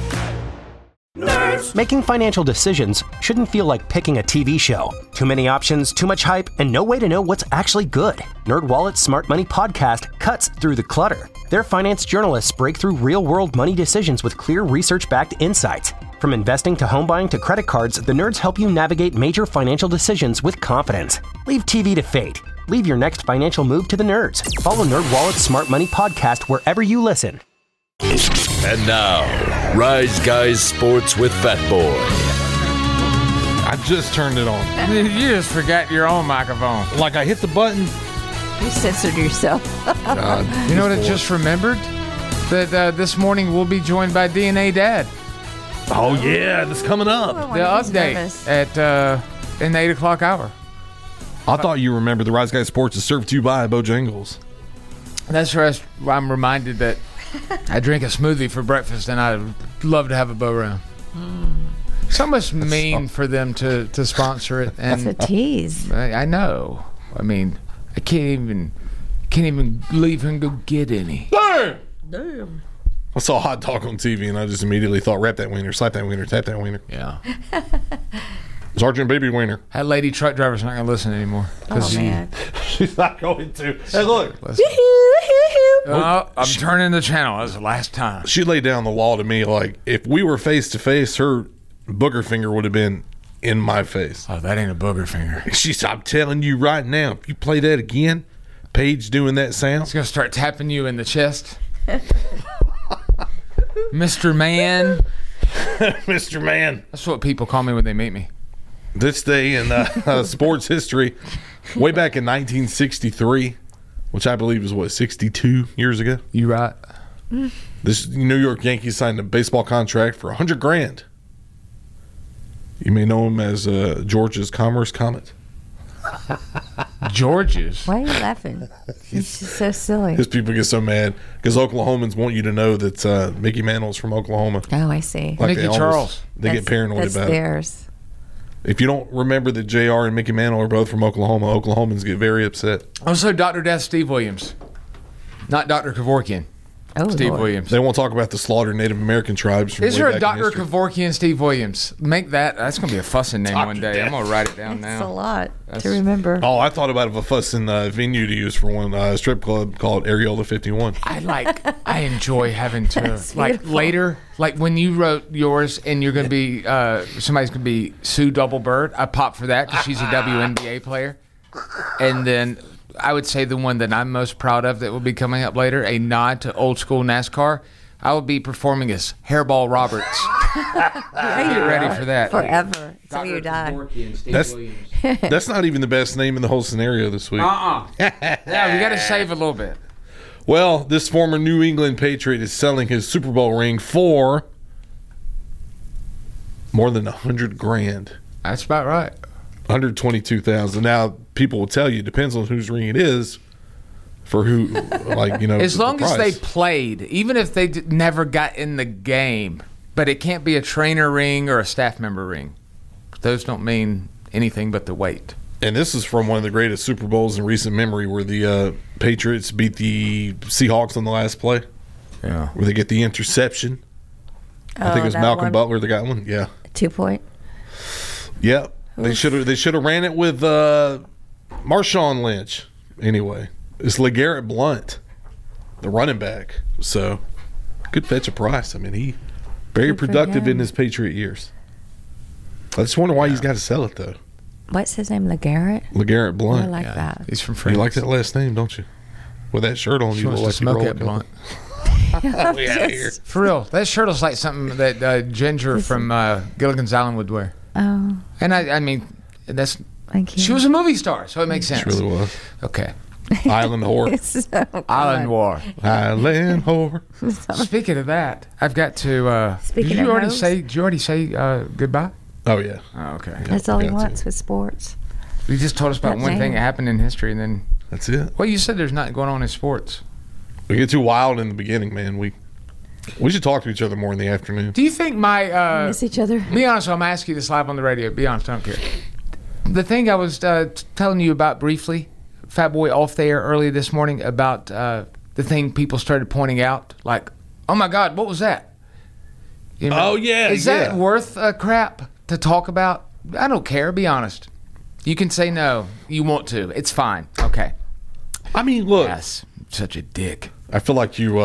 [SPEAKER 14] Nerds. Making financial decisions shouldn't feel like picking a TV show. Too many options, too much hype, and no way to know what's actually good. NerdWallet's Smart Money Podcast cuts through the clutter. Their finance journalists break through real-world money decisions with clear research-backed insights. From investing to home buying to credit cards, the nerds help you navigate major financial decisions with confidence. Leave TV to fate. Leave your next financial move to the nerds. Follow NerdWallet's Smart Money Podcast wherever you listen.
[SPEAKER 15] And now, Rise Guys Sports with Fat Boy.
[SPEAKER 9] I just turned it on.
[SPEAKER 8] You just forgot your own microphone.
[SPEAKER 9] Like I hit the button.
[SPEAKER 10] You censored yourself.
[SPEAKER 9] God,
[SPEAKER 8] you know what I just remembered? That this morning we'll be joined by DNA Dad.
[SPEAKER 9] Oh, yeah, that's coming up.
[SPEAKER 8] The update in the 8 o'clock hour.
[SPEAKER 9] I thought you remembered the Rise Guys Sports is served to you by Bojangles.
[SPEAKER 8] That's where I'm reminded that I drink a smoothie for breakfast, and I'd love to have a bow round. It's almost mean for them to sponsor it. And
[SPEAKER 10] that's a tease.
[SPEAKER 8] I know. I mean, I can't even leave and go get any.
[SPEAKER 10] Damn.
[SPEAKER 9] I saw a hot dog on TV, and I just immediately thought, wrap that wiener, slap that wiener, tap that wiener.
[SPEAKER 8] Yeah.
[SPEAKER 9] Sergeant Baby Wiener.
[SPEAKER 8] That lady truck driver's not going to listen anymore.
[SPEAKER 10] Oh, man.
[SPEAKER 9] She's not going to. Hey, look.
[SPEAKER 8] I'm turning the channel. That was the last time.
[SPEAKER 9] She laid down the law to me, like, if we were face to face, her booger finger would have been in my face.
[SPEAKER 8] Oh, that ain't a booger finger.
[SPEAKER 9] I'm telling you right now, if you play that again, Paige doing that sound.
[SPEAKER 8] It's going to start tapping you in the chest. Mr. Man.
[SPEAKER 9] Mr. Man.
[SPEAKER 8] That's what people call me when they meet me.
[SPEAKER 9] This day in sports history, way back in 1963, which I believe is, 62 years ago?
[SPEAKER 8] You right.
[SPEAKER 9] This New York Yankees signed a baseball contract for $100,000. You may know him as George's Commerce Comet.
[SPEAKER 8] George's?
[SPEAKER 10] Why are you laughing? It's just so silly.
[SPEAKER 9] Because people get so mad. Because Oklahomans want you to know that Mickey Mantle's from Oklahoma.
[SPEAKER 10] Oh, I see.
[SPEAKER 9] Like
[SPEAKER 8] Mickey Charles.
[SPEAKER 9] They get paranoid
[SPEAKER 10] that's
[SPEAKER 9] about
[SPEAKER 10] theirs.
[SPEAKER 9] it. If you don't remember that JR and Mickey Mantle are both from Oklahoma, Oklahomans get very upset.
[SPEAKER 8] Also, Dr. Death Steve Williams. Not Dr. Kevorkian.
[SPEAKER 10] Oh,
[SPEAKER 8] Steve
[SPEAKER 10] Lord.
[SPEAKER 8] Williams.
[SPEAKER 9] They won't talk about the slaughtered Native American tribes. From
[SPEAKER 8] Is
[SPEAKER 9] way
[SPEAKER 8] there a
[SPEAKER 9] back in
[SPEAKER 8] Dr.
[SPEAKER 9] history.
[SPEAKER 8] Kevorkian Steve Williams? Make that. That's going to be a fussing name
[SPEAKER 9] Dr.
[SPEAKER 8] one day.
[SPEAKER 9] Death.
[SPEAKER 8] I'm going to write it down now.
[SPEAKER 10] That's a lot
[SPEAKER 8] That's-
[SPEAKER 10] to remember.
[SPEAKER 9] Oh, I thought about a fussing venue to use for one strip club called Areola 51.
[SPEAKER 8] I enjoy having to,
[SPEAKER 10] That's
[SPEAKER 8] like,
[SPEAKER 10] beautiful.
[SPEAKER 8] later, like when you wrote yours and you're going to be, somebody's going to be Sue Doublebird. I popped for that because she's a WNBA player. And then I would say the one that I'm most proud of that will be coming up later, a nod to old school NASCAR. I will be performing as Hairball Roberts Get ready for that.
[SPEAKER 10] Forever. Until you die.
[SPEAKER 9] That's not even the best name in the whole scenario this week.
[SPEAKER 8] Yeah, we got to save a little bit.
[SPEAKER 9] Well, this former New England Patriot is selling his Super Bowl ring for more than $100,000.
[SPEAKER 8] That's about right.
[SPEAKER 9] $122,000. Now, people will tell you, it depends on whose ring it is. For who, like, you know,
[SPEAKER 8] as long as they
[SPEAKER 9] price.
[SPEAKER 8] played, even if they never got in the game, but it can't be a trainer ring or a staff member ring. Those don't mean anything but the weight.
[SPEAKER 9] And this is from one of the greatest Super Bowls in recent memory, where the Patriots beat the Seahawks on the last play.
[SPEAKER 8] Yeah,
[SPEAKER 9] where they get the interception. I think it was Malcolm Butler that got one. Yeah,
[SPEAKER 10] 2 point.
[SPEAKER 9] Yeah, they should have ran it with Marshawn Lynch. Anyway. It's LeGarrette Blount, the running back. So, could fetch a price. I mean, he very productive in his Patriot years. I just wonder why he's got to sell it, though.
[SPEAKER 10] What's his name? LeGarrette?
[SPEAKER 9] LeGarrette Blount.
[SPEAKER 10] I like that.
[SPEAKER 8] He's from France.
[SPEAKER 9] You like that last name, don't you? With that shirt on, you look like
[SPEAKER 8] smoke
[SPEAKER 9] you're
[SPEAKER 8] it, Blount.
[SPEAKER 9] Here.
[SPEAKER 8] For real, that shirt looks like something that Ginger from Gilligan's Island would wear.
[SPEAKER 10] Oh.
[SPEAKER 8] And I mean, that's
[SPEAKER 10] Thank you.
[SPEAKER 8] she was a movie star, so it makes sense.
[SPEAKER 9] She really was.
[SPEAKER 8] Okay.
[SPEAKER 9] Island whore.
[SPEAKER 8] Island War.
[SPEAKER 9] Island whore.
[SPEAKER 8] Speaking of that, I've got to.
[SPEAKER 10] Speaking
[SPEAKER 8] did you
[SPEAKER 10] of
[SPEAKER 8] already
[SPEAKER 10] hoes?
[SPEAKER 8] say? Did you already say goodbye?
[SPEAKER 9] Oh yeah.
[SPEAKER 8] Oh, okay.
[SPEAKER 10] That's all he wants with sports.
[SPEAKER 8] You just told us about
[SPEAKER 10] That
[SPEAKER 8] one thing
[SPEAKER 10] name.
[SPEAKER 8] that happened in history, and then
[SPEAKER 9] that's it.
[SPEAKER 8] Well, you said there's nothing going on in sports.
[SPEAKER 9] We get too wild in the beginning, man. We should talk to each other more in the afternoon.
[SPEAKER 8] Do you think my
[SPEAKER 10] miss each other?
[SPEAKER 8] Be honest, I'm asking you this live on the radio. Be honest, I don't care. The thing I was telling you about briefly, Fat Boy off the air earlier this morning, about the thing people started pointing out, like, oh my God, what was that? You know,
[SPEAKER 9] oh yeah,
[SPEAKER 8] is that worth crap to talk about? I don't care. Be honest. You can say no. You want to. It's fine. Okay.
[SPEAKER 9] I mean, look.
[SPEAKER 8] Yes, such a dick.
[SPEAKER 9] I feel like you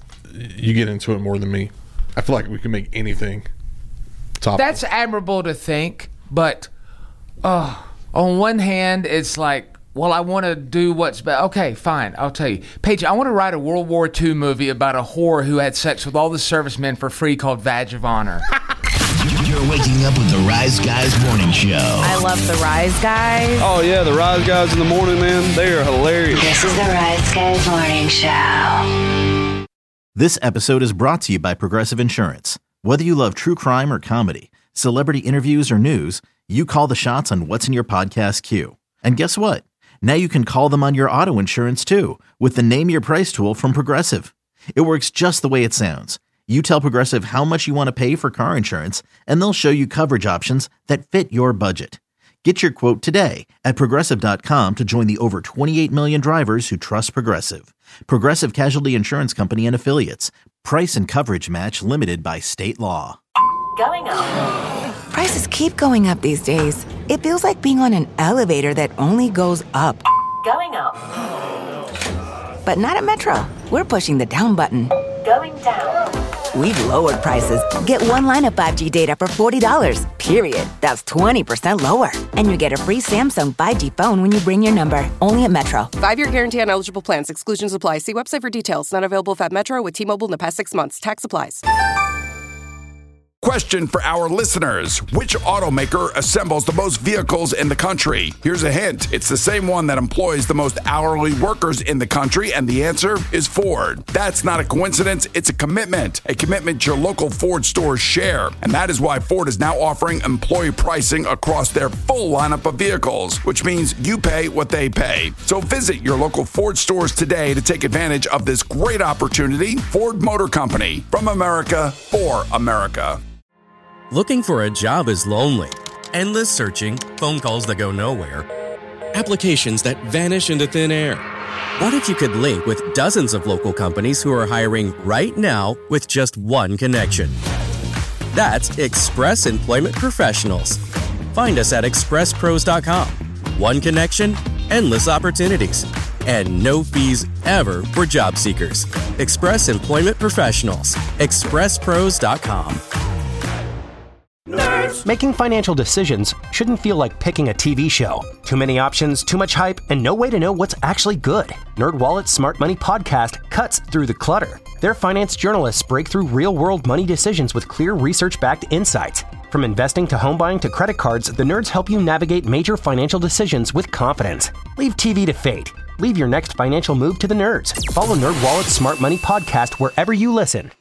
[SPEAKER 9] get into it more than me. I feel like we can make anything topical.
[SPEAKER 8] That's admirable to think, but on one hand, it's like, well, I want to do what's best. Okay, fine. I'll tell you. Paige, I want to write a World War II movie about a whore who had sex with all the servicemen for free called Badge of Honor.
[SPEAKER 12] You're waking up with the Rise Guys Morning Show.
[SPEAKER 18] I love the Rise Guys.
[SPEAKER 16] Oh, yeah, the Rise Guys in the morning, man. They are hilarious.
[SPEAKER 2] This is the Rise Guys Morning Show.
[SPEAKER 1] This episode is brought to you by Progressive Insurance. Whether you love true crime or comedy, celebrity interviews or news, you call the shots on what's in your podcast queue. And guess what? Now you can call them on your auto insurance too with the Name Your Price tool from Progressive. It works just the way it sounds. You tell Progressive how much you want to pay for car insurance, and they'll show you coverage options that fit your budget. Get your quote today at Progressive.com to join the over 28 million drivers who trust Progressive. Progressive Casualty Insurance Company and Affiliates. Price and coverage match limited by state law.
[SPEAKER 3] Going up. Prices keep going up these days. It feels like being on an elevator that only goes up. Going up. But not at Metro. We're pushing the down button. Going down. We've lowered prices. Get one line of 5G data for $40, period. That's 20% lower. And you get a free Samsung 5G phone when you bring your number. Only at Metro.
[SPEAKER 4] 5-year guarantee on eligible plans. Exclusions apply. See website for details. Not available at Metro with T-Mobile in the past 6 months. Tax applies.
[SPEAKER 5] Question for our listeners. Which automaker assembles the most vehicles in the country? Here's a hint. It's the same one that employs the most hourly workers in the country, and the answer is Ford. That's not a coincidence. It's a commitment your local Ford stores share. And that is why Ford is now offering employee pricing across their full lineup of vehicles, which means you pay what they pay. So visit your local Ford stores today to take advantage of this great opportunity. Ford Motor Company, from America for America.
[SPEAKER 17] Looking for a job is lonely. Endless searching, phone calls that go nowhere, applications that vanish into thin air. What if you could link with dozens of local companies who are hiring right now with just one connection? That's Express Employment Professionals. Find us at expresspros.com. One connection, endless opportunities, and no fees ever for job seekers. Express Employment Professionals. expresspros.com.
[SPEAKER 2] Nerds
[SPEAKER 14] Making financial decisions shouldn't feel like picking a TV show. Too many options, too much hype, and no way to know what's actually good. NerdWallet's Smart Money podcast cuts through the clutter. Their finance journalists break through real-world money decisions with clear research-backed insights. From investing to home buying to credit cards, the nerds help you navigate major financial decisions with confidence. Leave TV to fate. Leave your next financial move to the nerds. Follow NerdWallet's Smart Money podcast wherever you listen.